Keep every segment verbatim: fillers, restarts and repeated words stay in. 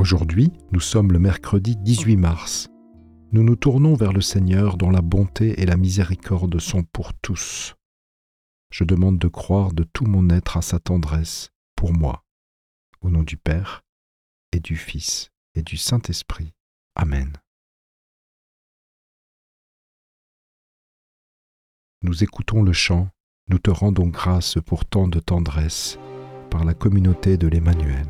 Aujourd'hui, nous sommes le mercredi dix-huit mars. Nous nous tournons vers le Seigneur dont la bonté et la miséricorde sont pour tous. Je demande de croire de tout mon être à sa tendresse pour moi. Au nom du Père et du Fils et du Saint-Esprit. Amen. Nous écoutons le chant « Nous te rendons grâce pour tant de tendresse » par la communauté de l'Emmanuel.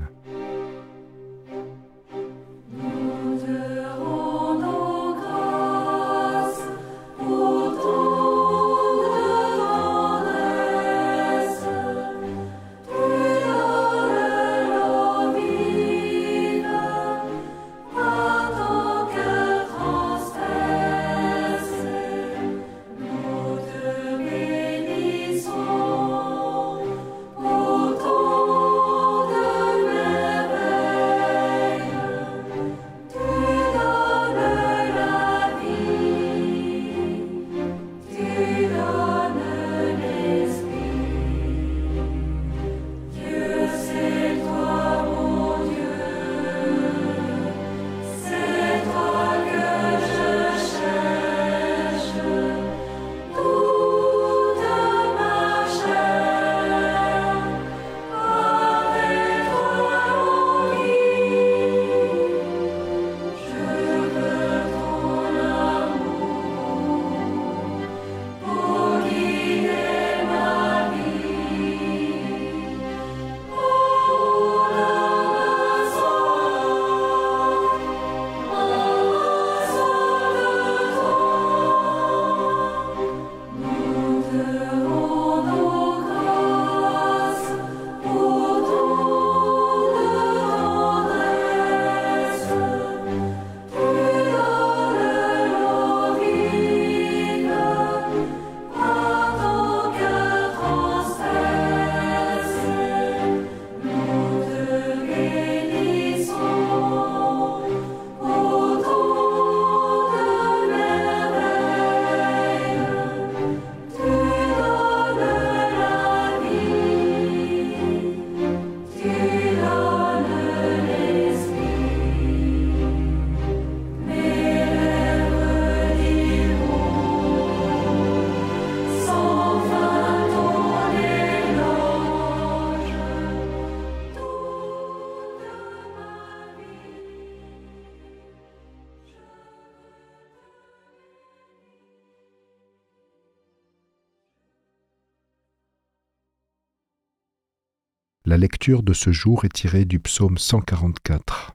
La lecture de ce jour est tirée du psaume cent quarante-quatre.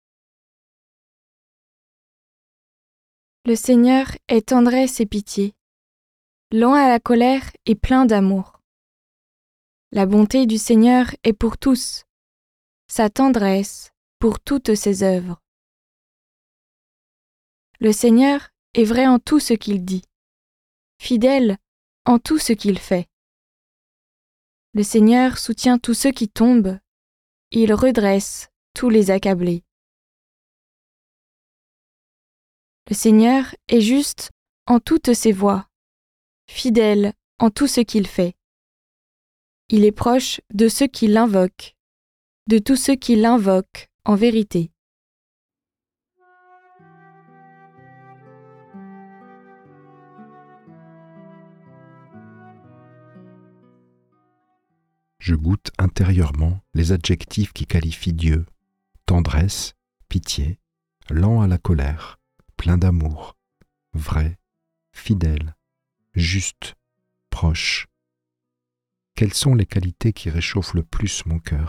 Le Seigneur est tendresse et pitié, lent à la colère et plein d'amour. La bonté du Seigneur est pour tous, sa tendresse pour toutes ses œuvres. Le Seigneur est vrai en tout ce qu'il dit, fidèle en tout ce qu'il fait. Le Seigneur soutient tous ceux qui tombent, il redresse tous les accablés. Le Seigneur est juste en toutes ses voies, fidèle en tout ce qu'il fait. Il est proche de ceux qui l'invoquent, de tous ceux qui l'invoquent en vérité. Je goûte intérieurement les adjectifs qui qualifient Dieu, tendresse, pitié, lent à la colère, plein d'amour, vrai, fidèle, juste, proche. Quelles sont les qualités qui réchauffent le plus mon cœur ?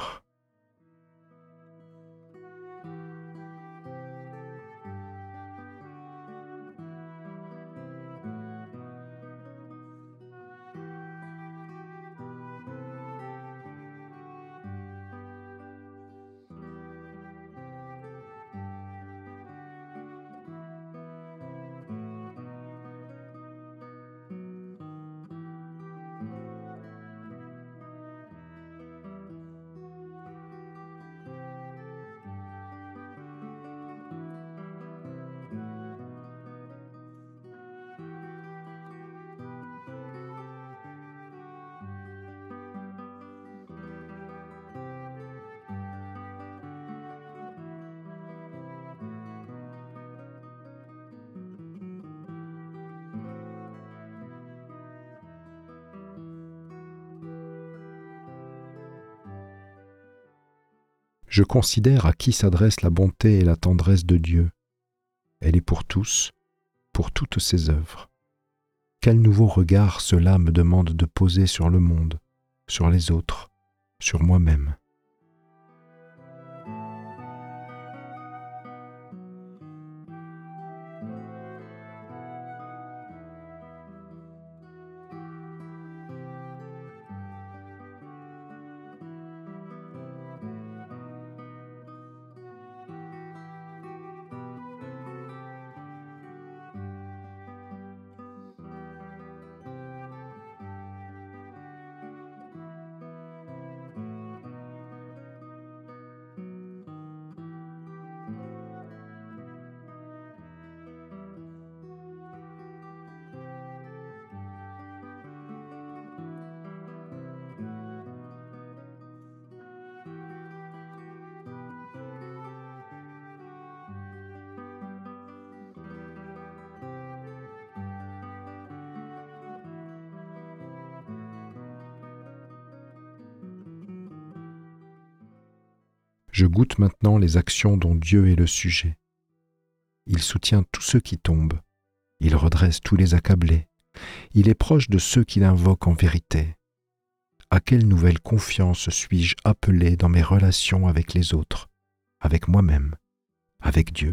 Je considère à qui s'adresse la bonté et la tendresse de Dieu. Elle est pour tous, pour toutes ses œuvres. Quel nouveau regard cela me demande de poser sur le monde, sur les autres, sur moi-même. Je goûte maintenant les actions dont Dieu est le sujet. Il soutient tous ceux qui tombent, il redresse tous les accablés, il est proche de ceux qui l'invoquent en vérité. À quelle nouvelle confiance suis-je appelé dans mes relations avec les autres, avec moi-même, avec Dieu?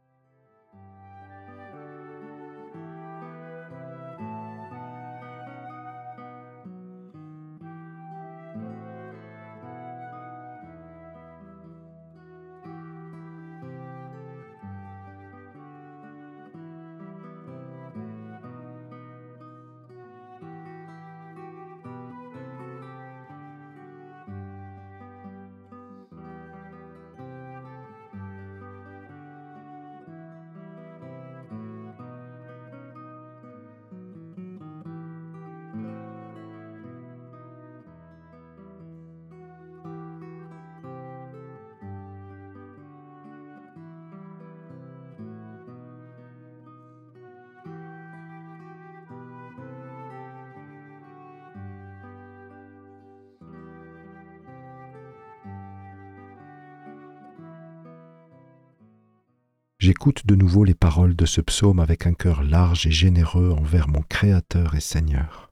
J'écoute de nouveau les paroles de ce psaume avec un cœur large et généreux envers mon Créateur et Seigneur.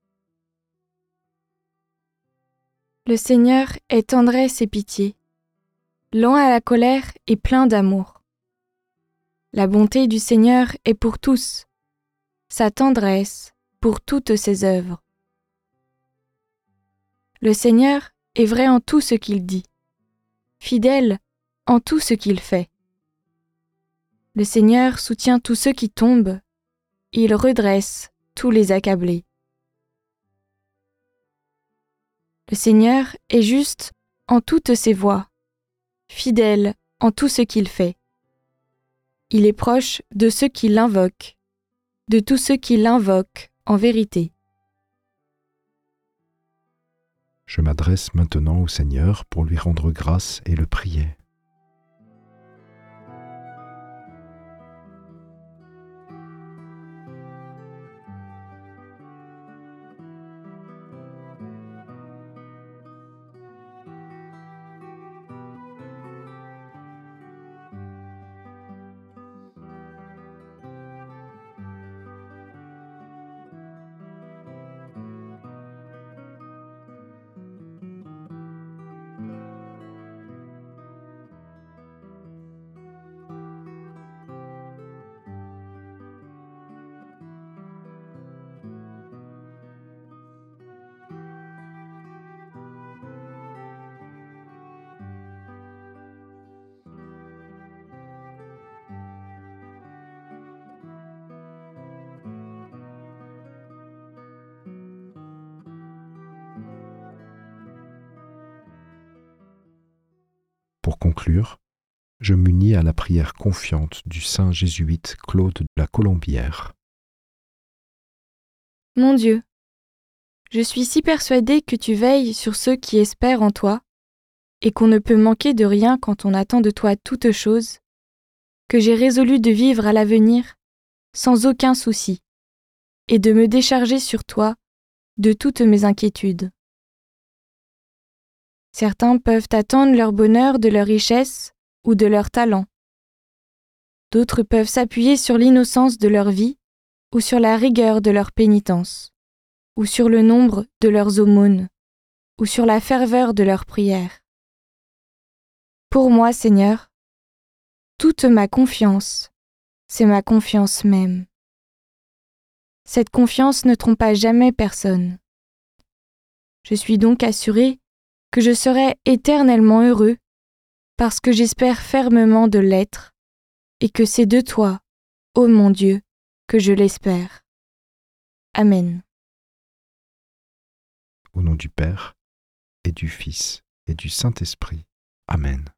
Le Seigneur est tendresse et pitié, lent à la colère et plein d'amour. La bonté du Seigneur est pour tous, sa tendresse pour toutes ses œuvres. Le Seigneur est vrai en tout ce qu'il dit, fidèle en tout ce qu'il fait. Le Seigneur soutient tous ceux qui tombent, il redresse tous les accablés. Le Seigneur est juste en toutes ses voies, fidèle en tout ce qu'il fait. Il est proche de ceux qui l'invoquent, de tous ceux qui l'invoquent en vérité. Je m'adresse maintenant au Seigneur pour lui rendre grâce et le prier. Pour conclure, je m'unis à la prière confiante du saint jésuite Claude de la Colombière. Mon Dieu, je suis si persuadée que tu veilles sur ceux qui espèrent en toi, et qu'on ne peut manquer de rien quand on attend de toi toute chose, que j'ai résolu de vivre à l'avenir sans aucun souci, et de me décharger sur toi de toutes mes inquiétudes. Certains peuvent attendre leur bonheur de leur richesse ou de leur talent. D'autres peuvent s'appuyer sur l'innocence de leur vie ou sur la rigueur de leur pénitence, ou sur le nombre de leurs aumônes, ou sur la ferveur de leurs prières. Pour moi, Seigneur, toute ma confiance, c'est ma confiance même. Cette confiance ne trompe jamais personne. Je suis donc assuré que je serai éternellement heureux parce que j'espère fermement de l'être et que c'est de toi, ô mon Dieu, que je l'espère. Amen. Au nom du Père, et du Fils, et du Saint-Esprit. Amen.